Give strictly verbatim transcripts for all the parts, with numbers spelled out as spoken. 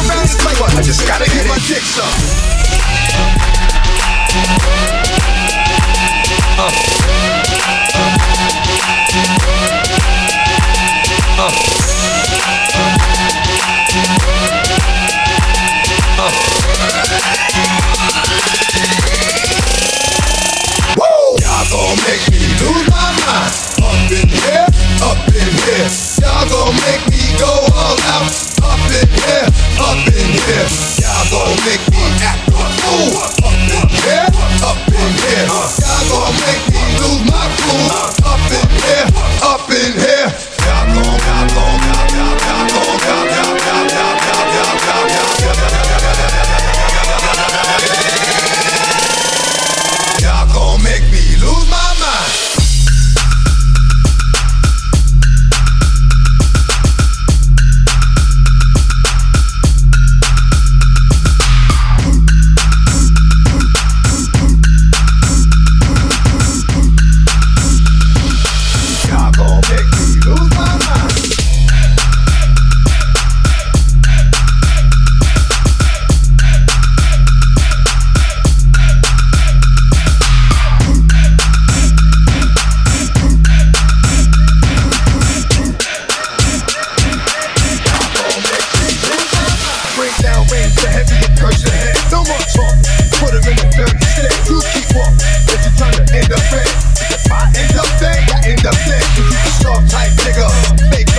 around is like what? I just gotta get my dick sucked. Uh. Uh. Uh. Woo! Y'all gon' make me lose my mind. Up in here, up in here. Y'all gon' make me go all out. Up in here, up in here. Y'all gon' make me act a fool. Up in here, up in here. Y'all gon' make me lose my cool. Up in here, up in here. Y'all gon', y'all gon', y'all, y'all, y'all gon', y'all, y'all, y'all, y'all, y'all, y'all, y'all, y'all, y'all gon' make me lose my mind.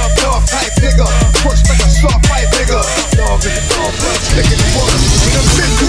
Push like a soft pipe nigga. Dog in the dog, nigga, you want to see them